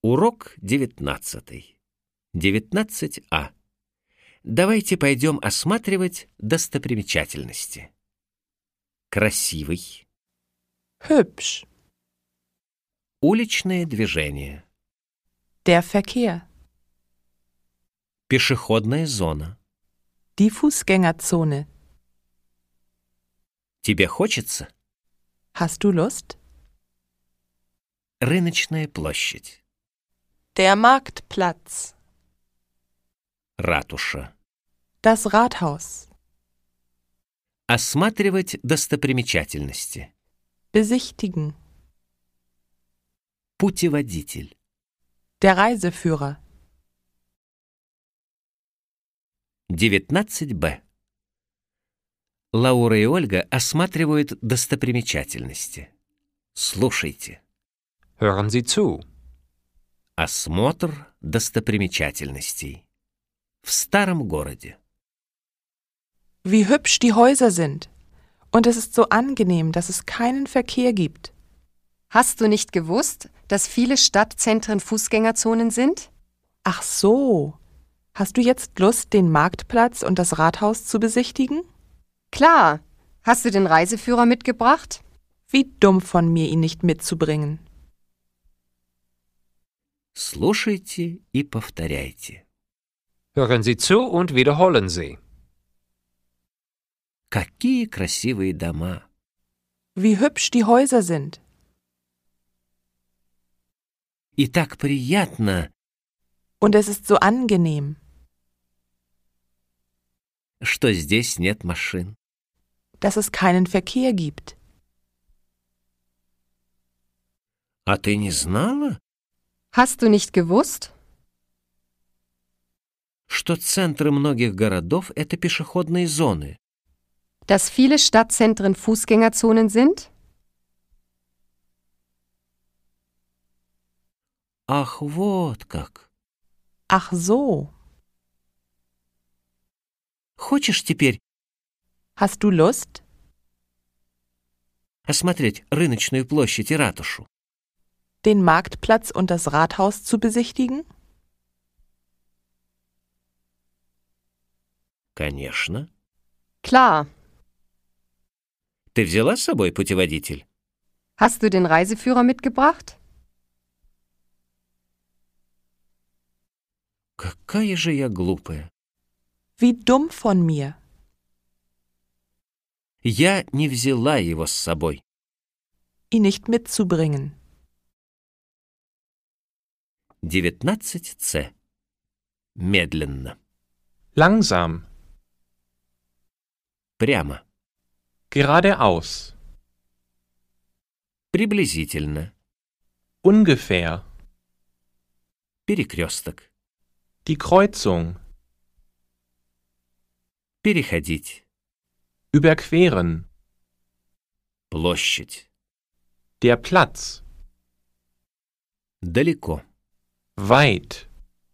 Урок 19. 19а. Давайте пойдем осматривать достопримечательности. Красивый. Hübsch. Уличное движение. Der Verkehr. Пешеходная зона. Die Fußgängerzone. Тебе хочется? Hast du Lust? Рыночная площадь. Der Marktplatz. Ратуша. Das Rathaus. Осматривать достопримечательности. Besichtigen. Путеводитель. Der Reiseführer. 19б. Лаура и Ольга осматривают достопримечательности. Слушайте. Hören Sie zu. Осмотр достопримечательностей. В старом городе. Wie hübsch die Häuser sind. Und es ist so angenehm, dass es keinen Verkehr gibt. Hast du nicht gewusst, dass viele Stadtzentren Fußgängerzonen sind? Ach so. Hast du jetzt Lust, den Marktplatz und das Rathaus zu besichtigen? Klar. Hast du den Reiseführer mitgebracht? Wie dumm von mir, ihn nicht mitzubringen. Слушайте и повторяйте. Hören Sie zu und wiederholen Sie. Какие красивые дома! Wie hübsch die Häuser sind. И так приятно, Und es ist so angenehm, что здесь нет машин. dass es keinen Verkehr gibt. А ты не знала, Hast du nicht gewusst? что центры многих городов — это пешеходные зоны? Dass viele Stadtzentren Fußgängerzonen sind? Ах, вот как! Ach so. Хочешь теперь Hast du Lust, осмотреть рыночную площадь и ратушу? den Marktplatz und das Rathaus zu besichtigen? Конечно. Klar. Ты взяла с собой путеводитель? Hast du den Reiseführer mitgebracht? Какая же я глупая. Wie dumm von mir. Я не взяла его с собой. Ihn nicht mitzubringen. 19c. Медленно. Langsam. Прямо. Geradeaus. Приблизительно. Ungefähr. Перекресток. Die Kreuzung. Переходить. Überqueren. Площадь. Der Platz. Далеко. Weit.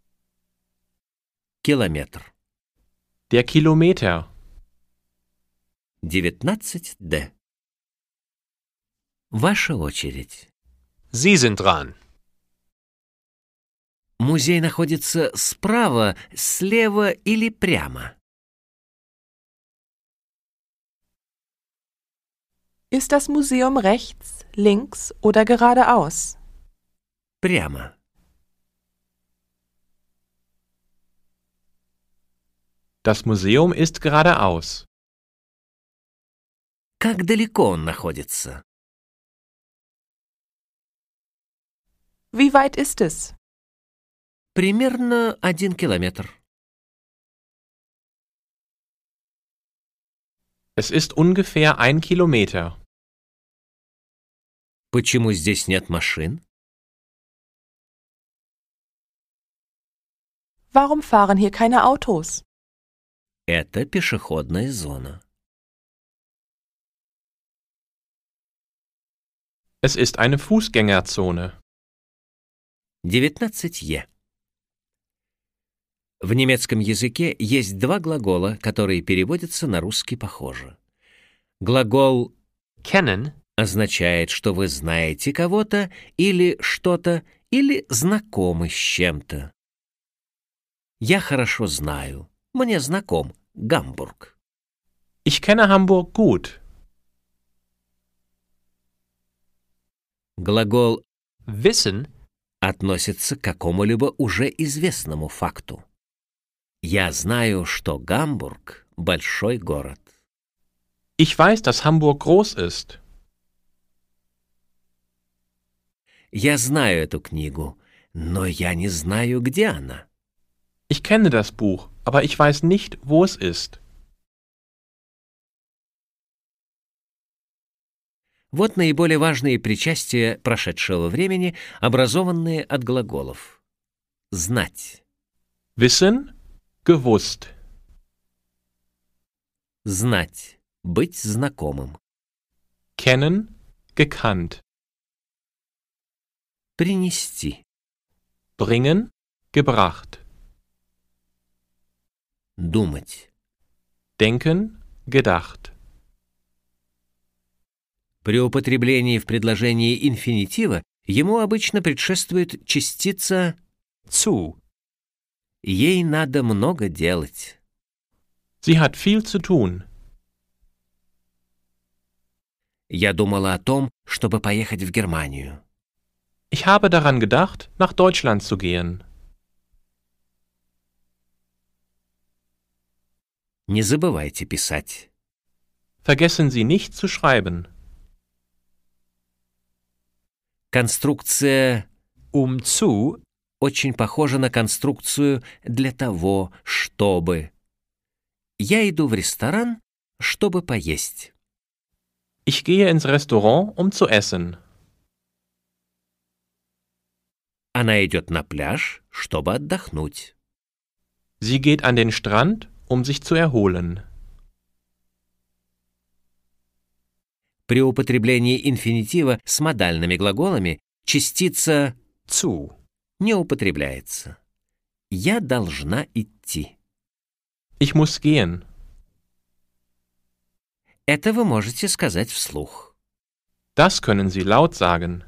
Километр. Der Kilometer. 19d. Ваша очередь. Sie sind dran. Музей находится справа, слева или прямо? Ist das Museum rechts, links oder geradeaus? Прямо. Das Museum ist geradeaus. Как далеко он находится? Wie weit ist es? Примерно 1 километр. Es ist ungefähr 1 Kilometer. Почему здесь нет машин? Warum fahren hier keine Autos? Это пешеходная зона. Es ist eine Fußgängerzone. 19е. В немецком языке есть два глагола, которые переводятся на русский похоже. Глагол Kennen означает, что вы знаете кого-то или что-то или знакомы с чем-то. Я хорошо знаю. Мне знаком Гамбург. Ich kenne Hamburg gut. Глагол Wissen относится к какому-либо уже известному факту. Я знаю, что Гамбург – большой город. Ich weiß, dass Hamburg groß ist. Я знаю эту книгу, но я не знаю, где она. Ich kenne das Buch, aber ich weiß nicht, wo es ist. Вот наиболее важные причастия прошедшего времени, образованные от глаголов. Знать. Wissen, gewusst. Знать. Быть знакомым. Kennen, gekannt. Принести. Bringen, gebracht. Думать. Denken, gedacht. При употреблении в предложении инфинитива ему обычно предшествует частица zu. «ей надо много делать». Sie hat viel zu tun. Я думала о том, чтобы поехать в Германию. Ich habe daran gedacht, nach Deutschland zu gehen. Не забывайте писать. Vergessen Sie nicht zu schreiben. Конструкция Zu очень похожа на конструкцию «для того, чтобы». Я иду в ресторан, чтобы поесть. Ich gehe ins Restaurant, um zu essen. Она идет на пляж, чтобы отдохнуть. Sie geht an den Strand, um sich zu erholen. При употреблении инфинитива с модальными глаголами частица zu. не употребляется. Я должна идти. Ich muss gehen. Это вы можете сказать вслух. Das können Sie laut sagen.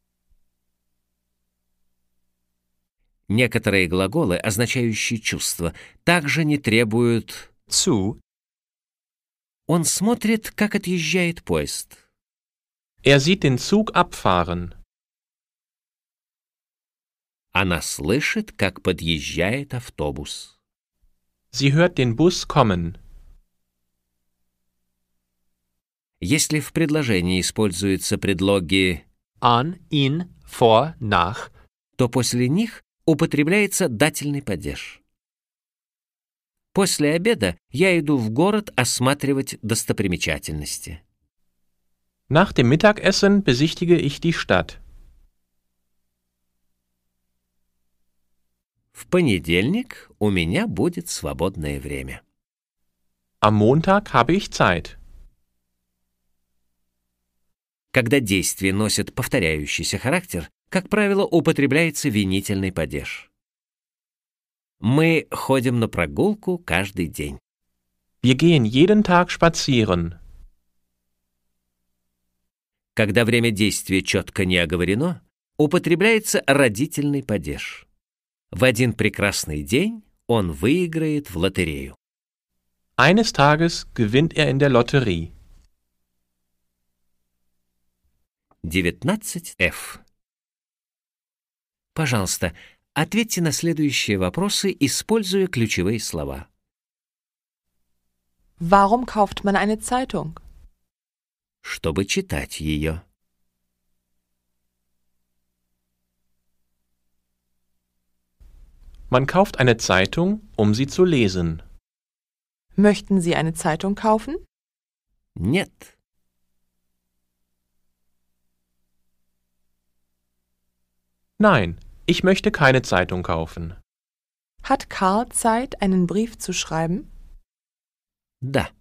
Некоторые глаголы, означающие чувство, также не требуют Zu. «он смотрит, как отъезжает поезд». Er sieht den Zug abfahren. Она слышит, как подъезжает автобус. Sie hört den Bus kommen. Если в предложении используются предлоги An, in, vor, nach. то после них употребляется дательный падеж. После обеда я иду в город осматривать достопримечательности. Nach dem Mittagessen besichtige ich die Stadt. В понедельник у меня будет свободное время. Am Montag habe ich Zeit. Когда действие носит повторяющийся характер, как правило, употребляется винительный падеж. Мы ходим на прогулку каждый день. Wir gehen jeden Tag spazieren. Когда время действия четко не оговорено, употребляется родительный падеж. В один прекрасный день он выиграет в лотерею. Eines Tages gewinnt er in der Lotterie. 19F. Пожалуйста, ответьте на следующие вопросы, используя ключевые слова. Warum kauft man eine Zeitung? Чтобы читать ее. Man kauft eine Zeitung, um sie zu lesen. Möchten Sie eine Zeitung kaufen? Нет. Nein, ich möchte keine Zeitung kaufen. Hat Karl Zeit, einen Brief zu schreiben? Да.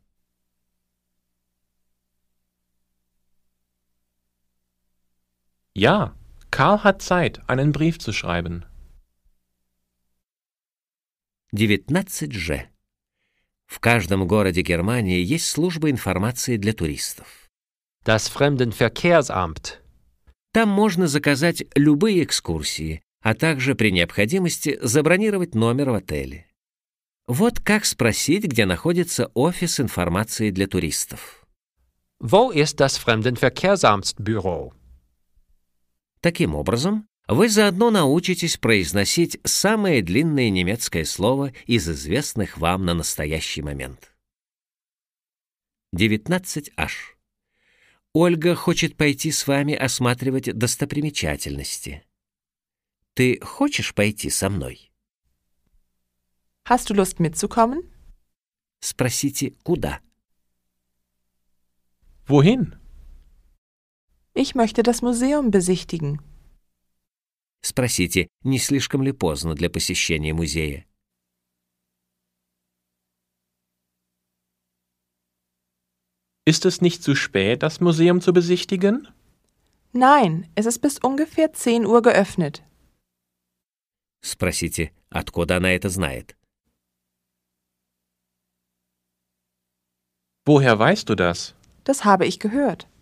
Ja, Karl hat Zeit, einen Brief zu schreiben. 19Ж. В каждом городе Германии есть служба информации для туристов. Das Fremdenverkehrsamt. Там можно заказать любые экскурсии, а также при необходимости забронировать номер в отеле. Вот как спросить, где находится офис информации для туристов. Wo ist das Fremdenverkehrsamtsbüro? Таким образом, вы заодно научитесь произносить самое длинное немецкое слово из известных вам на настоящий момент. 19H. Ольга хочет пойти с вами осматривать достопримечательности. Ты хочешь пойти со мной? Hast du Lust mitzukommen? Спросите, куда. Wohin? Ich möchte das Museum besichtigen. Спросите, не слишком ли поздно для посещения музея. Ist es nicht zu spät, das Museum zu besichtigen? Nein, es ist bis ungefähr 10 Uhr geöffnet. Спросите, откуда она это знает. Woher weißt du das? Das habe ich gehört.